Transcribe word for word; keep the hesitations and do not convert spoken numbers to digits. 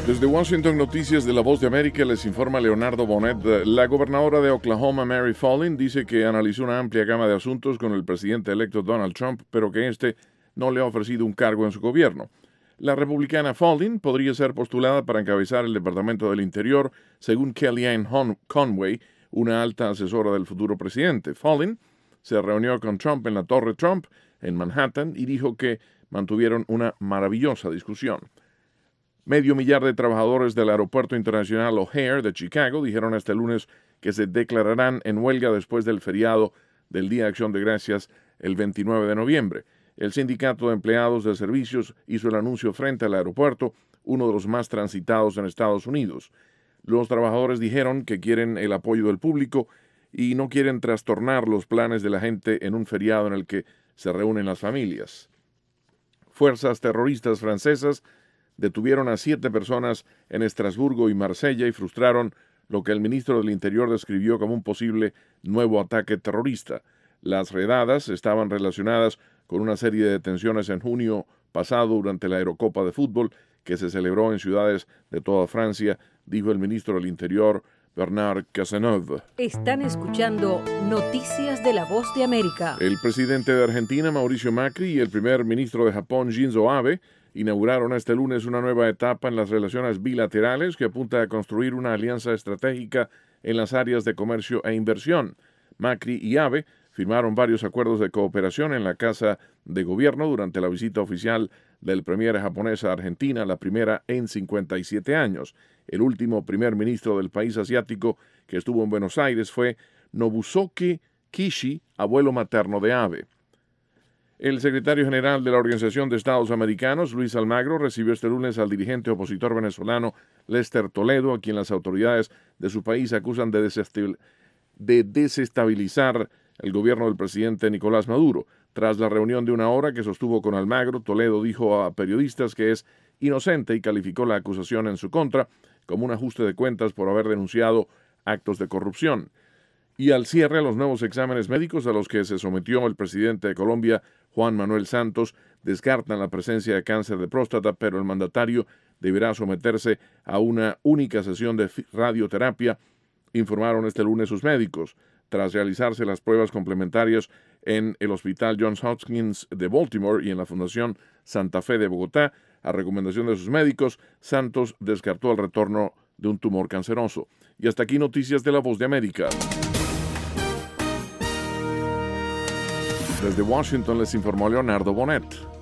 Desde Washington, Noticias de La Voz de América, les informa Leonardo Bonet. La gobernadora de Oklahoma, Mary Foley, dice que analizó una amplia gama de asuntos con el presidente electo Donald Trump, pero que este no le ha ofrecido un cargo en su gobierno. La republicana Foley podría ser postulada para encabezar el Departamento del Interior, según Kellyanne Conway, una alta asesora del futuro presidente. Foley se reunió con Trump en la Torre Trump, en Manhattan, y dijo que mantuvieron una maravillosa discusión. Medio millar de trabajadores del Aeropuerto Internacional O'Hare de Chicago dijeron este lunes que se declararán en huelga después del feriado del Día de Acción de Gracias el veintinueve de noviembre. El Sindicato de Empleados de Servicios hizo el anuncio frente al aeropuerto, uno de los más transitados en Estados Unidos. Los trabajadores dijeron que quieren el apoyo del público y no quieren trastornar los planes de la gente en un feriado en el que se reúnen las familias. Fuerzas terroristas francesas detuvieron a siete personas en Estrasburgo y Marsella y frustraron lo que el ministro del Interior describió como un posible nuevo ataque terrorista. Las redadas estaban relacionadas con una serie de detenciones en junio pasado durante la Eurocopa de fútbol que se celebró en ciudades de toda Francia, dijo el ministro del Interior, Bernard Cazeneuve. Están escuchando Noticias de La Voz de América. El presidente de Argentina, Mauricio Macri, y el primer ministro de Japón, Shinzo Abe, inauguraron este lunes una nueva etapa en las relaciones bilaterales que apunta a construir una alianza estratégica en las áreas de comercio e inversión. Macri y Abe firmaron varios acuerdos de cooperación en la Casa de Gobierno durante la visita oficial del premier japonés a Argentina, la primera en cincuenta y siete años. El último primer ministro del país asiático que estuvo en Buenos Aires fue Nobusuke Kishi, abuelo materno de Abe. El secretario general de la Organización de Estados Americanos, Luis Almagro, recibió este lunes al dirigente opositor venezolano Lester Toledo, a quien las autoridades de su país acusan de, desestabil- de desestabilizar el gobierno del presidente Nicolás Maduro. Tras la reunión de una hora que sostuvo con Almagro, Toledo dijo a periodistas que es inocente y calificó la acusación en su contra como un ajuste de cuentas por haber denunciado actos de corrupción. Y al cierre, los nuevos exámenes médicos a los que se sometió el presidente de Colombia, Juan Manuel Santos, descartan la presencia de cáncer de próstata, pero el mandatario deberá someterse a una única sesión de radioterapia, informaron este lunes sus médicos. Tras realizarse las pruebas complementarias en el Hospital Johns Hopkins de Baltimore y en la Fundación Santa Fe de Bogotá, a recomendación de sus médicos, Santos descartó el retorno de un tumor canceroso. Y hasta aquí Noticias de La Voz de América. Desde Washington les informó Leonardo Bonet.